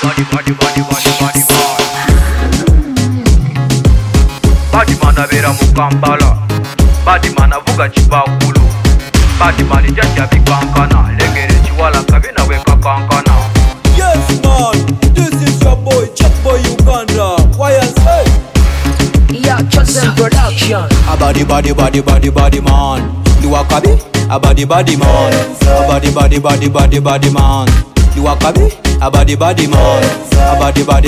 Badman abera mu Kampala, Badman avuga Kibakulu, Badman jajja bikankana, legere chiwala kabina we kakankana. Yes man, this is your boy, Chuck Boy Uganda. Why I say? Yeah, Chosen Production. A body man. You a kabi? A body man. A body man. You a kabi? A body man. A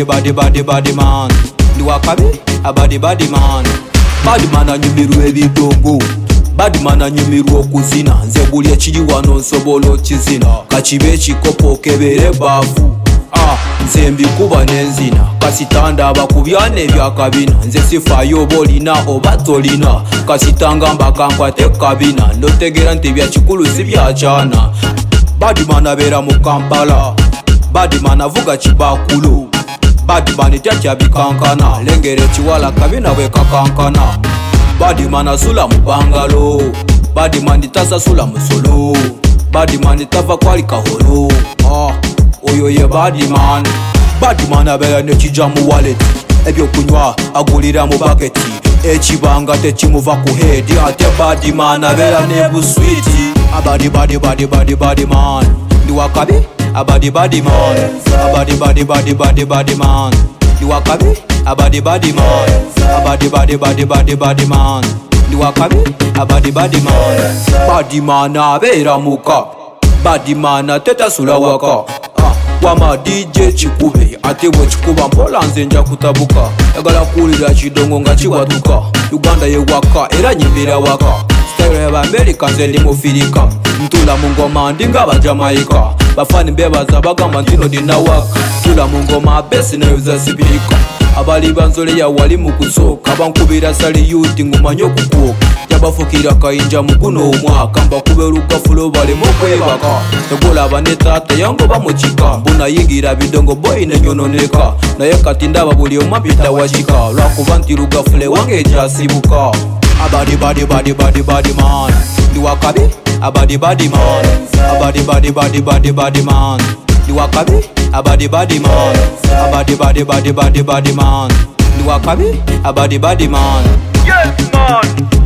body man. You a kabi? A body man. Body man anyumiru ebidogo. Badi man anyumiru okuzina. Nze buli ekiri wano nsobola okizina. Kakibe ekikopo kebere bafu. Nze mbikuba nenzina kasitanda abakubyana ebyakabina nze sifaayo oba olina oba tolina kasitanga mbakankwate kabina ndotegera nti ebyakikulu si byakyana. Badman abeera mu Kampala, Badman avuga Kibakulu, Badman tyatya bikankana, lengera ekiwala kabina bwe kakankana. Badman asula mu bangalo, Badman tasasula musolo, Badman tava kwali kaholo. Oyo ye Badman. Badman abeera nekijja mu wallet, ebyokunywa agulira mu baketi, ekibanga tekimuva ku head. Ate Badman abeera ne buswiti. A body man. You a kabi? A body man. A body man. You a kabi? A body man. A body man. You a kabi? A body man. Badman abeera muka, Badman tetasula waka. Wama DJ chikube, ate bwe chikuba mpola nze nja kutabuka. Yagala kuwulira kidongo nga kiwatuka. Uganda ye waka era nyimbira waka. Style y'Amerika nze ndi mufirika. Ntula mu ngoma ndi nga Bajamaika. Bafani bebaza bagamba ntino dina waka. Ntula mu ngoma besi nayuza sipika. Abali banzole ya wali mu kusooka. Bankubira sali yuti ngumanye okukuoka. Yabafukira kayinja mu guno omwaka. Mbakuberuka fulo balemu okwebaka. Tegolaba ne taata yango bamukika. Mbuna yigira bidongo boy nenyononeka. Naye kati ndaba buli omu apita wakika. Lwakuba nti lugafule wange ekyasibuka. A body man. You a kabi? A body man. A body man. You a kabi? A body man. A body man. You a kabi? A body man. Yes man.